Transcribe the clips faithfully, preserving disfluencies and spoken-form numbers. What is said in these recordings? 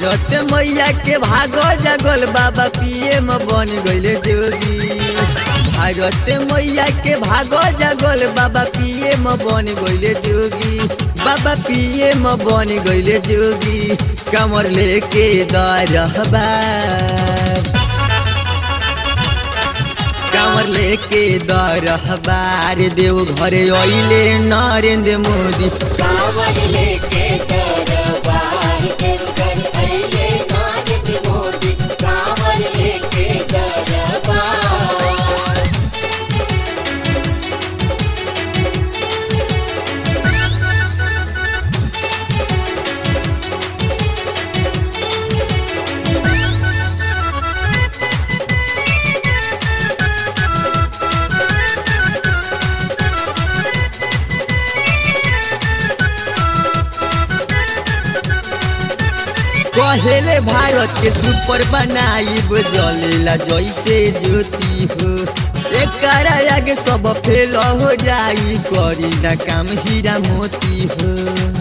भारत मैया के भागो जागल बाबा पीएम बन गइले जोगी। भारत मैया के भागो जागल बाबा पीएम बन गइले जोगी। बाबा पीएम बन गइले जोगी। कमर लेके दरहबा कमर लेके दरहबार देव घरे अइले नरेंद्र मोदी। कमर लेके दरबार देव घर अइले नरेंद्र मोदी। कमर लेके दरबार कहेले भारत के सुपर बनाइब जलेला जैसे ज्योति हो। एकरा आगे सब फेल हो जाई करी ना काम हीरा मोती हो।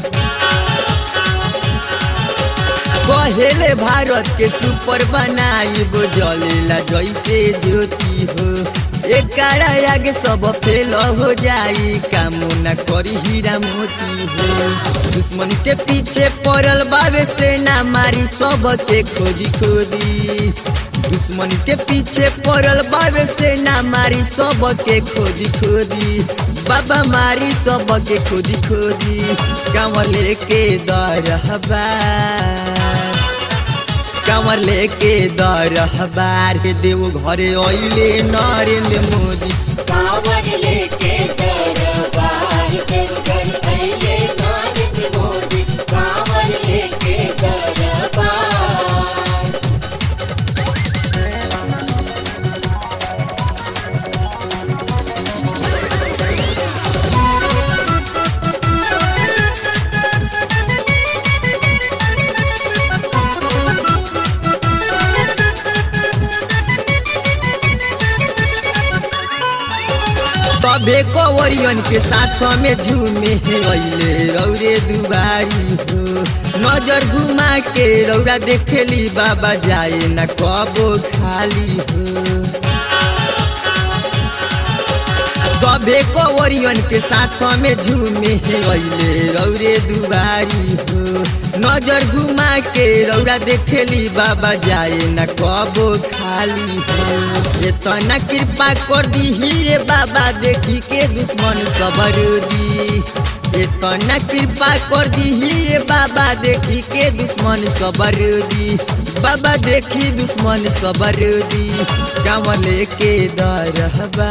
कहेले भारत के सुपर बनाइब जलेला जैसे ज्योति हो। एकरा आगे सब फेल हो जाई काम ना करी हीरा मोती हो। दुश्मन के पीछे पड़ल बाबे सेना मारी सबके खोजी खोदी। दुश्मन के पीछे पड़ल बाबे सेना मारी सबके खोजी खोदी। बाबा मारी सबके खोजी खोदी। कमर लेके दरहबा कमर लेके दरहबार देव घरे अइले नरेंद्र मोदी। कमर लेके दरबार देव घर अइले नरेंद्र मोदी। कमर लेके दरबार तबे कवरियन के साथ में झूमे अइले रौरे दुबारी हो। नजर घुमा के रौरा देखेली बाबा जाए न कबो खाली हो। तबे कवरियन के साथ में झूमे अइले रौरे दुबारी हो। नजर घुमा के रौरा देखेली बाबा जाए न कबो खाली हो। इतना कृपा कर दी बाबा देखी के दुश्मन सबर दी। इतना कृपा कर दी बाबा देखी के दुश्मन सबर दी। बाबा देखी दुश्मन सबर दी। कमर लेके दरहबा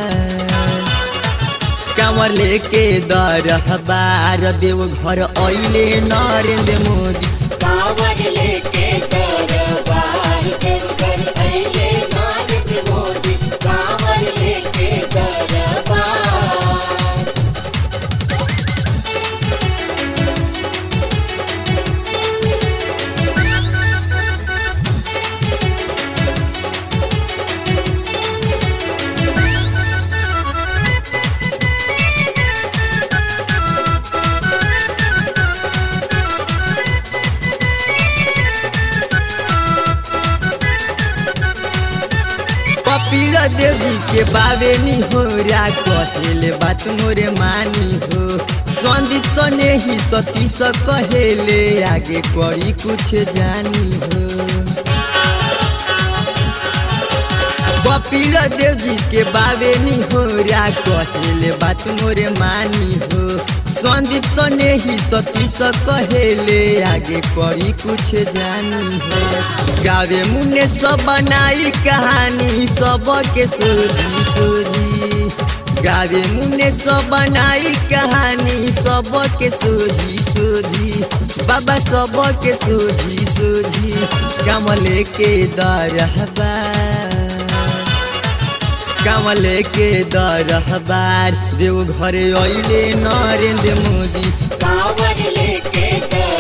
कमर लेके दरहबार देव घर अइले नरेंद्र मोदी। कमर लेके दरबार देव घर अइले नरेंद्र मोदी। कमर लेके दरबार कपिल देव जी के बाबे नी हो रा कहेले बात मोरे मानी हो। संदीप सने ही सतीश कहेले आगे करी कुछ जानी हो। कपिल देव जी के बाबे नी हो रा कहेले बात मोरे मानी हो। संदीप सने ही सतीश कहेले आगे करी कुछ जानी हो। गावे मुन्ने सब बनाई कहानी सबके सोधी सोधी। गावे मुन्ने सब बनाई कहानी सबके सोधी सोधी। बाबा सबके सोझी सोझी। कमर लेके दरहबा कमर लेके दरहबार देव घरे अइले नरेंद्र मोदी। कमर लेके